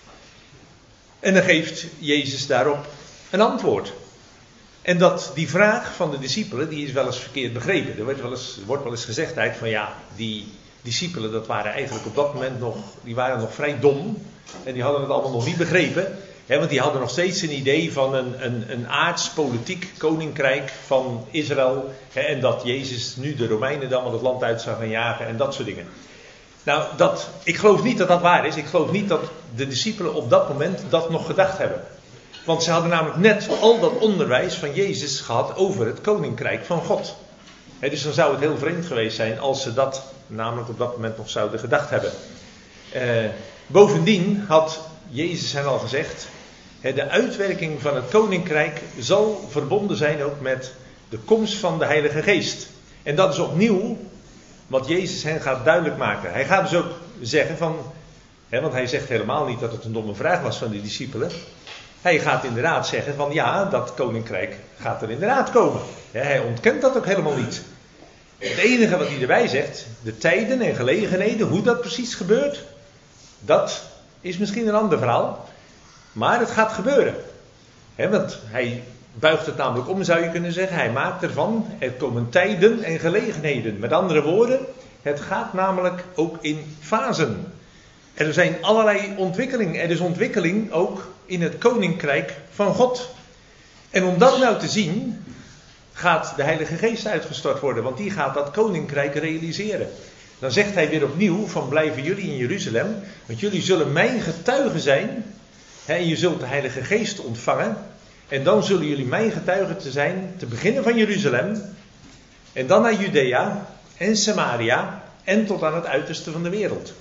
[SPEAKER 1] En dan geeft Jezus daarop een antwoord. En dat die vraag van de discipelen, die is wel eens verkeerd begrepen. Er wordt wel eens, er wordt wel eens gezegd eigenlijk van ja, die discipelen dat waren eigenlijk op dat moment nog, die waren nog vrij dom. En die hadden het allemaal nog niet begrepen. He, want die hadden nog steeds een idee van een, een, een aards politiek koninkrijk van Israël. He, en dat Jezus nu de Romeinen dan wel het land uit zou gaan jagen en dat soort dingen. Nou, dat, ik geloof niet dat dat waar is. Ik geloof niet dat de discipelen op dat moment dat nog gedacht hebben. Want ze hadden namelijk net al dat onderwijs van Jezus gehad over het koninkrijk van God. He, dus dan zou het heel vreemd geweest zijn als ze dat namelijk op dat moment nog zouden gedacht hebben. Uh, bovendien had Jezus hen al gezegd, de uitwerking van het koninkrijk zal verbonden zijn ook met de komst van de Heilige Geest. En dat is opnieuw wat Jezus hen gaat duidelijk maken. Hij gaat dus ook zeggen van, hè, want hij zegt helemaal niet dat het een domme vraag was van de discipelen. Hij gaat inderdaad zeggen van ja, dat koninkrijk gaat er inderdaad komen. Ja, hij ontkent dat ook helemaal niet. Het enige wat hij erbij zegt, de tijden en gelegenheden, hoe dat precies gebeurt, dat is misschien een ander verhaal. Maar het gaat gebeuren. He, want hij buigt het namelijk om, zou je kunnen zeggen. Hij maakt ervan, er komen tijden en gelegenheden. Met andere woorden, het gaat namelijk ook in fasen. Er zijn allerlei ontwikkelingen. Er is ontwikkeling ook in het koninkrijk van God. En om dat nou te zien, gaat de Heilige Geest uitgestort worden. Want die gaat dat koninkrijk realiseren. Dan zegt hij weer opnieuw van blijven jullie in Jeruzalem. Want jullie zullen mijn getuigen zijn. He, en je zult de Heilige Geest ontvangen. En dan zullen jullie mijn getuigen te zijn. Te beginnen van Jeruzalem. En dan naar Judea. En Samaria. En tot aan het uiterste van de wereld.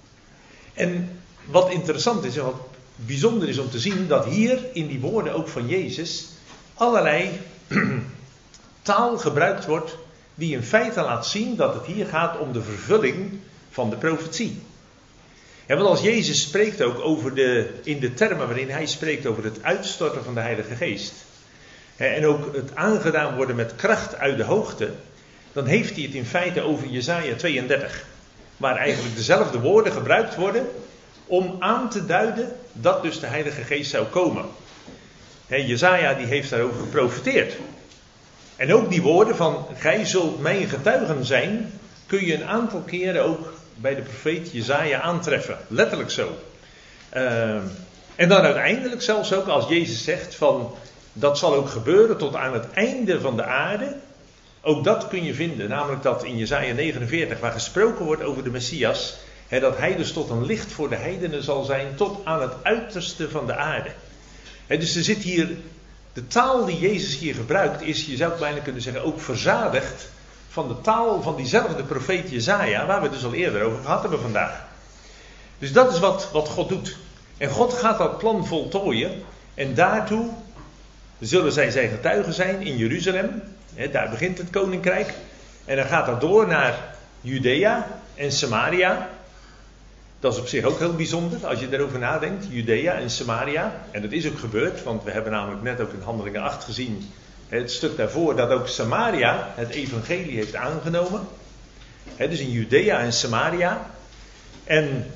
[SPEAKER 1] En wat interessant is en wat bijzonder is om te zien. Dat hier in die woorden ook van Jezus. Allerlei taal gebruikt wordt. Die in feite laat zien dat het hier gaat om de vervulling van de profetie. Ja, want als Jezus spreekt ook over de, in de termen waarin hij spreekt over het uitstorten van de Heilige Geest. Hè, en ook het aangedaan worden met kracht uit de hoogte. Dan heeft hij het in feite over Jesaja tweeëndertig. Waar eigenlijk dezelfde woorden gebruikt worden om aan te duiden dat dus de Heilige Geest zou komen. Hè, Jesaja die heeft daarover geprofeteerd. En ook die woorden van gij zult mijn getuigen zijn, kun je een aantal keren ook bij de profeet Jesaja aantreffen. Letterlijk zo. Uh, en dan uiteindelijk zelfs ook als Jezus zegt van dat zal ook gebeuren tot aan het einde van de aarde. Ook dat kun je vinden. Namelijk dat in Jesaja negenenveertig waar gesproken wordt over de Messias. Hè, dat hij dus tot een licht voor de heidenen zal zijn tot aan het uiterste van de aarde. Hè, dus er zit hier, de taal die Jezus hier gebruikt is, je zou het bijna kunnen zeggen, ook verzadigd van de taal van diezelfde profeet Jesaja, waar we het dus al eerder over gehad hebben vandaag. Dus dat is wat, wat God doet. En God gaat dat plan voltooien. En daartoe zullen zij zijn getuigen zijn in Jeruzalem. He, daar begint het koninkrijk. En dan gaat dat door naar Judea en Samaria. Dat is op zich ook heel bijzonder als je erover nadenkt. Judea en Samaria. En dat is ook gebeurd. Want we hebben namelijk net ook in Handelingen acht gezien. Het stuk daarvoor dat ook Samaria het evangelie heeft aangenomen. He, dus in Judea en Samaria. En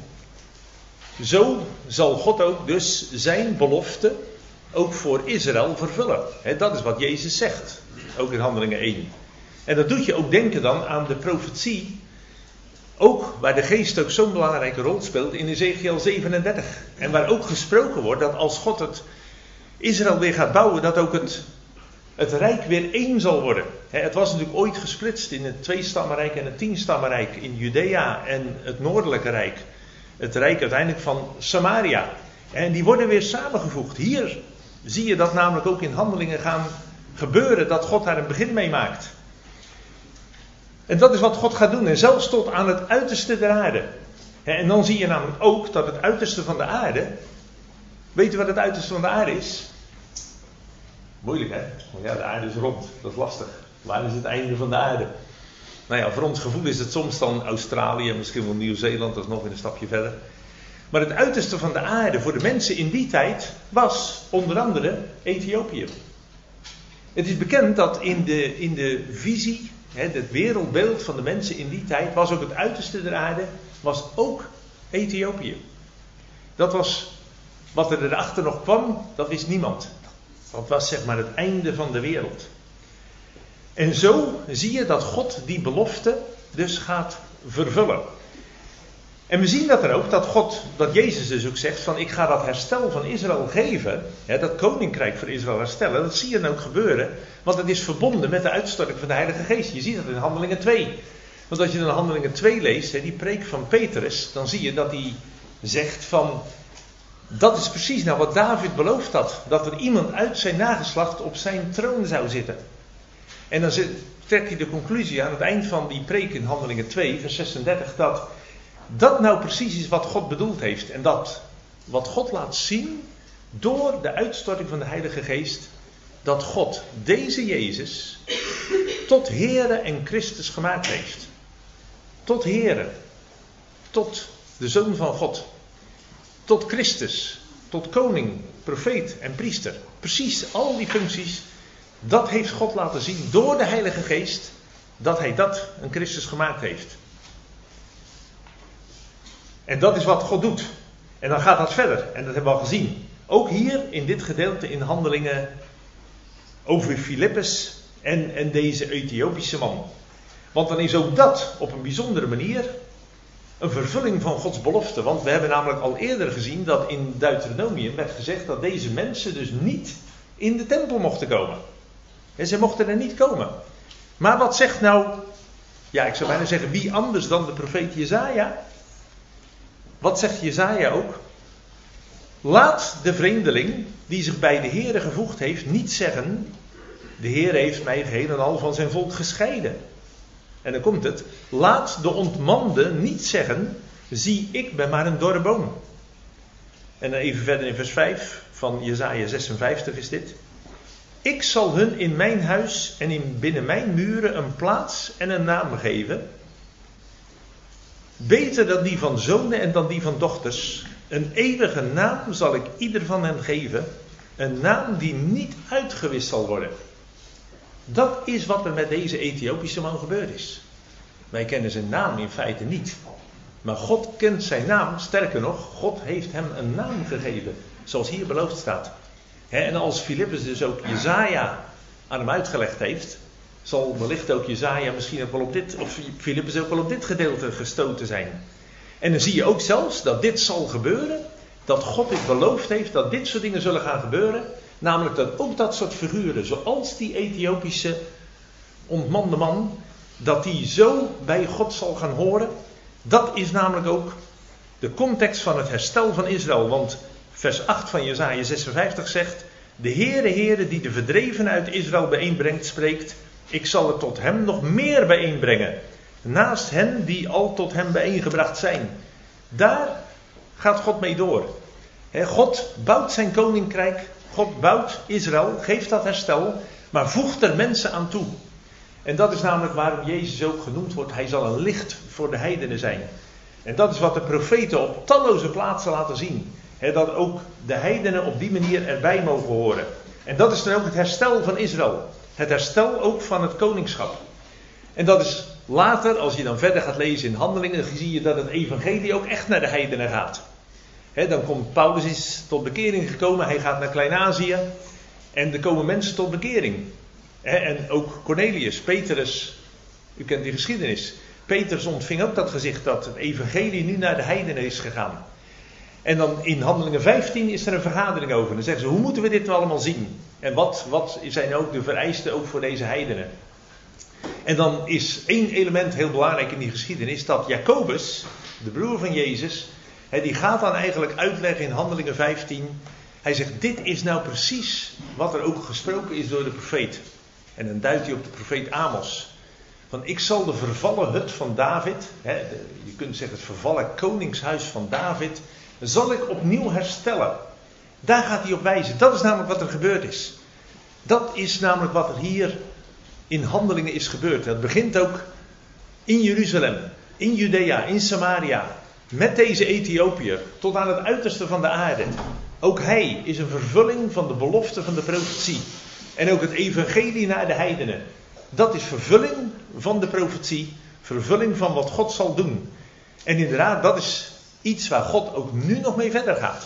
[SPEAKER 1] zo zal God ook dus zijn belofte ook voor Israël vervullen. He, dat is wat Jezus zegt. Ook in Handelingen één. En dat doet je ook denken dan aan de profetie. Ook waar de geest ook zo'n belangrijke rol speelt in Ezekiel zevenendertig. En waar ook gesproken wordt dat als God het Israël weer gaat bouwen, dat ook het, het rijk weer één zal worden. He, het was natuurlijk ooit gesplitst in het tweestammenrijk en het tienstammenrijk in Judea en het noordelijke rijk. het rijk uiteindelijk van Samaria. En die worden weer samengevoegd. Hier zie je dat namelijk ook in Handelingen gaan gebeuren, dat God daar een begin mee maakt. En dat is wat God gaat doen. En zelfs tot aan het uiterste der aarde. En dan zie je namelijk ook dat het uiterste van de aarde... Weet je wat het uiterste van de aarde is? Moeilijk, hè? Want ja, de aarde is rond. Dat is lastig. Waar is het einde van de aarde? Nou ja, voor ons gevoel is het soms dan Australië, misschien wel Nieuw-Zeeland, dat is nog een stapje verder. Maar het uiterste van de aarde voor de mensen in die tijd was onder andere Ethiopië. Het is bekend dat in de, in de visie, hè, het wereldbeeld van de mensen in die tijd, was ook het uiterste der aarde, was ook Ethiopië. Dat was wat er erachter nog kwam, dat wist niemand. Dat was zeg maar het einde van de wereld. En zo zie je dat God die belofte dus gaat vervullen. En we zien dat er ook, dat God, dat Jezus dus ook zegt van ik ga dat herstel van Israël geven. Hè, dat koninkrijk voor Israël herstellen. Dat zie je dan ook gebeuren. Want het is verbonden met de uitstorting van de Heilige Geest. Je ziet dat in Handelingen twee. Want als je dan Handelingen twee leest, hè, die preek van Petrus, dan zie je dat hij zegt van... Dat is precies nou wat David beloofd had. Dat er iemand uit zijn nageslacht op zijn troon zou zitten. En dan trekt hij de conclusie aan het eind van die preek in Handelingen twee, vers zesendertig, dat dat nou precies is wat God bedoeld heeft. En dat wat God laat zien door de uitstorting van de Heilige Geest, dat God deze Jezus tot Heere en Christus gemaakt heeft. Tot Heere. Tot de Zoon van God. Tot Christus. Tot koning, profeet en priester. Precies al die functies. Dat heeft God laten zien door de Heilige Geest. Dat hij dat een Christus gemaakt heeft. En dat is wat God doet. En dan gaat dat verder. En dat hebben we al gezien. Ook hier in dit gedeelte in Handelingen. Over Filippus en, en deze Ethiopische man. Want dan is ook dat op een bijzondere manier een vervulling van Gods belofte. Want we hebben namelijk al eerder gezien dat in Deuteronomium werd gezegd dat deze mensen dus niet in de tempel mochten komen. En ze mochten er niet komen. Maar wat zegt nou, ja ik zou bijna zeggen wie anders dan de profeet Jesaja? Wat zegt Jesaja ook? Laat de vreemdeling die zich bij de Heere gevoegd heeft niet zeggen, de Heere heeft mij geheel en al van zijn volk gescheiden. En dan komt het, laat de ontmande niet zeggen, zie ik ben maar een dorre boom. En dan even verder in vers vijf van Jesaja zesenvijftig is dit. Ik zal hun in mijn huis en in binnen mijn muren een plaats en een naam geven. Beter dan die van zonen en dan die van dochters. Een eeuwige naam zal ik ieder van hen geven. Een naam die niet uitgewist zal worden. Dat is wat er met deze Ethiopische man gebeurd is. Wij kennen zijn naam in feite niet. Maar God kent zijn naam. Sterker nog, God heeft hem een naam gegeven. Zoals hier beloofd staat. He, en als Filippus dus ook Jesaja aan hem uitgelegd heeft, zal wellicht ook Jesaja misschien ook wel op dit, of Filippus ook wel op dit gedeelte gestoten zijn. En dan zie je ook zelfs dat dit zal gebeuren, dat God dit beloofd heeft, dat dit soort dingen zullen gaan gebeuren. Namelijk dat ook dat soort figuren, zoals die Ethiopische ontmande man, dat die zo bij God zal gaan horen. Dat is namelijk ook de context van het herstel van Israël. Want vers acht van Jesaja zesenvijftig zegt, de Heere, Heere die de verdrevenen uit Israël bijeenbrengt, spreekt, ik zal het tot hem nog meer bijeenbrengen. Naast hen die al tot hem bijeengebracht zijn. Daar gaat God mee door. He, God bouwt zijn koninkrijk. God bouwt Israël. Geeft dat herstel. Maar voegt er mensen aan toe. En dat is namelijk waarom Jezus ook genoemd wordt. Hij zal een licht voor de heidenen zijn. En dat is wat de profeten op talloze plaatsen laten zien. He, dat ook de heidenen op die manier erbij mogen horen. En dat is dan ook het herstel van Israël. Het herstel ook van het koningschap. En dat is later, als je dan verder gaat lezen in Handelingen, dan zie je dat het evangelie ook echt naar de heidenen gaat. He, dan komt Paulus is tot bekering gekomen, hij gaat naar Klein-Azië. En er komen mensen tot bekering. He, en ook Cornelius, Petrus, u kent die geschiedenis. Petrus ontving ook dat gezicht dat het evangelie nu naar de heidenen is gegaan. En dan in Handelingen vijftien is er een vergadering over. Dan zeggen ze, hoe moeten we dit nou allemaal zien? En wat, wat zijn ook de vereisten ook voor deze heidenen? En dan is één element heel belangrijk in die geschiedenis. Dat Jacobus, de broer van Jezus, He, die gaat dan eigenlijk uitleggen in Handelingen vijftien. Hij zegt, dit is nou precies wat er ook gesproken is door de profeet. En dan duidt hij op de profeet Amos. Van ik zal de vervallen hut van David, he, de, je kunt zeggen het vervallen koningshuis van David, zal ik opnieuw herstellen. Daar gaat hij op wijzen. Dat is namelijk wat er gebeurd is. Dat is namelijk wat er hier in Handelingen is gebeurd. Het begint ook in Jeruzalem, in Judea, in Samaria. Met deze Ethiopiër tot aan het uiterste van de aarde. Ook hij is een vervulling van de belofte van de profetie. En ook het evangelie naar de heidenen. Dat is vervulling van de profetie. Vervulling van wat God zal doen. En inderdaad, dat is iets waar God ook nu nog mee verder gaat.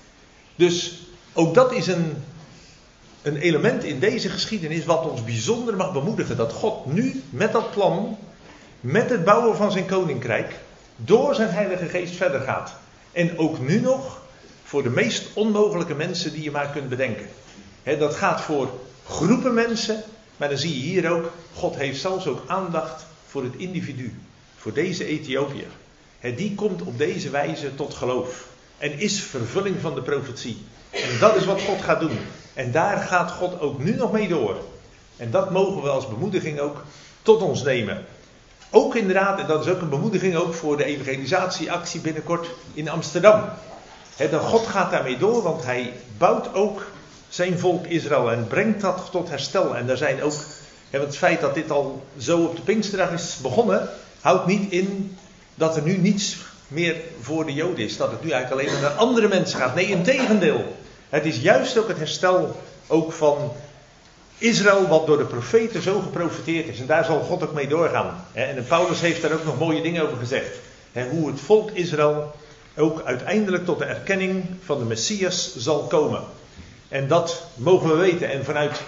[SPEAKER 1] Dus ook dat is een, een element in deze geschiedenis wat ons bijzonder mag bemoedigen. Dat God nu met dat plan, met het bouwen van zijn koninkrijk, door zijn Heilige Geest verder gaat. En ook nu nog voor de meest onmogelijke mensen die je maar kunt bedenken. He, dat gaat voor groepen mensen, maar dan zie je hier ook, God heeft zelfs ook aandacht voor het individu. Voor deze Ethiopiër. He, die komt op deze wijze tot geloof. En is vervulling van de profetie. En dat is wat God gaat doen. En daar gaat God ook nu nog mee door. En dat mogen we als bemoediging ook tot ons nemen. Ook inderdaad, en dat is ook een bemoediging ook voor de evangelisatieactie binnenkort in Amsterdam. He, dat God gaat daarmee door, want hij bouwt ook zijn volk Israël en brengt dat tot herstel. En daar zijn ook, he, het feit dat dit al zo op de Pinksterdag is begonnen, houdt niet in dat er nu niets meer voor de Joden is. Dat het nu eigenlijk alleen maar naar andere mensen gaat. Nee, integendeel. Het is juist ook het herstel ook van Israël, wat door de profeten zo geprofeteerd is. En daar zal God ook mee doorgaan. En Paulus heeft daar ook nog mooie dingen over gezegd. Hoe het volk Israël ook uiteindelijk tot de erkenning van de Messias zal komen. En dat mogen we weten. En vanuit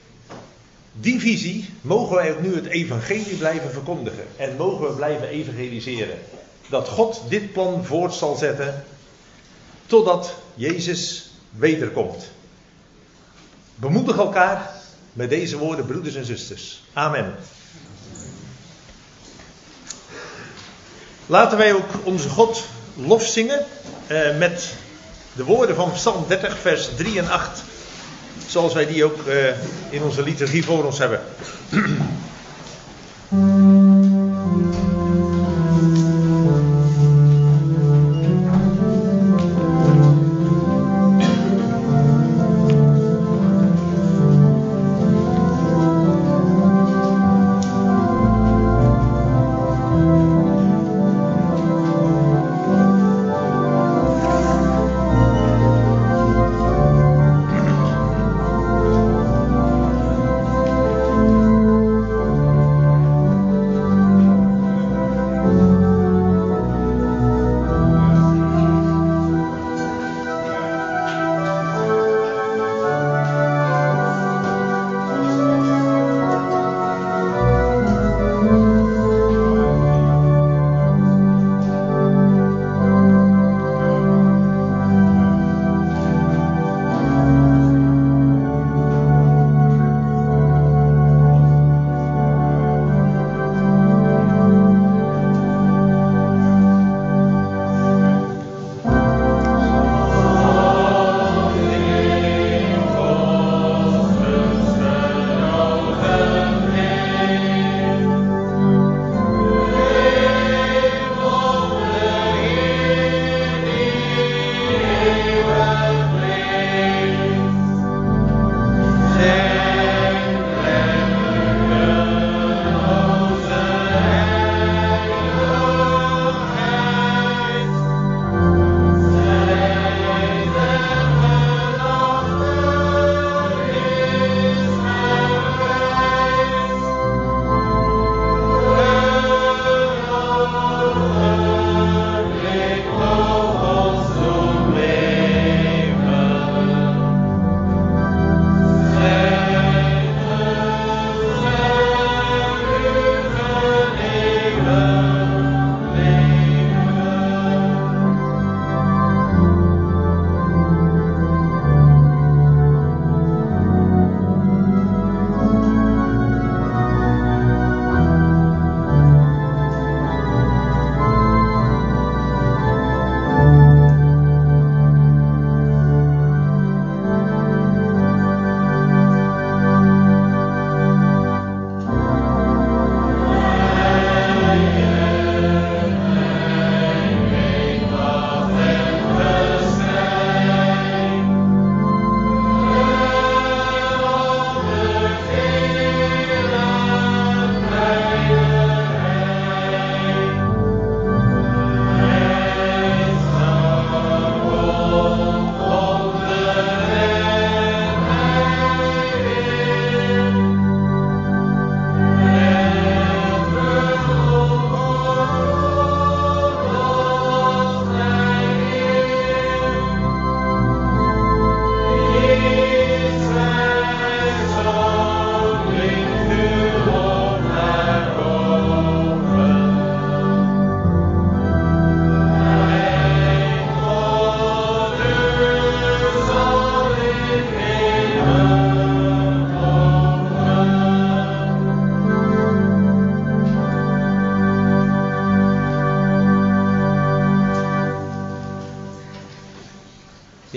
[SPEAKER 1] die visie mogen wij ook nu het evangelie blijven verkondigen. En mogen we blijven evangeliseren. Dat God dit plan voort zal zetten totdat Jezus wederkomt. Bemoedig elkaar met deze woorden, broeders en zusters. Amen. Laten wij ook onze God lof zingen uh, met de woorden van Psalm dertig vers drie en acht. Zoals wij die ook uh, in onze liturgie voor ons hebben.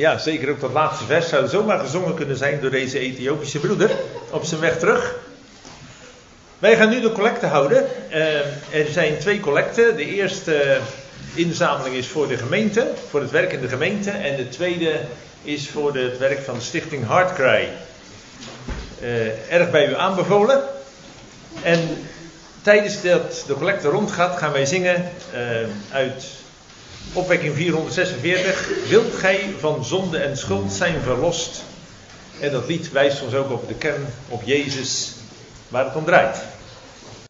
[SPEAKER 1] Ja, zeker ook dat laatste vers zou zomaar gezongen kunnen zijn door deze Ethiopische broeder op zijn weg terug. Wij gaan nu de collecte houden. Uh, er zijn twee collecten. De eerste inzameling is voor de gemeente, voor het werk in de gemeente. En de tweede is voor de, het werk van de stichting Heartcry. Uh, erg bij u aanbevolen. En tijdens dat de collecte rondgaat gaan wij zingen uh, uit opwekking vierhonderdzesenveertig. Wilt gij van zonde en schuld zijn verlost? En dat lied wijst ons ook op de kern, op Jezus, waar het om draait.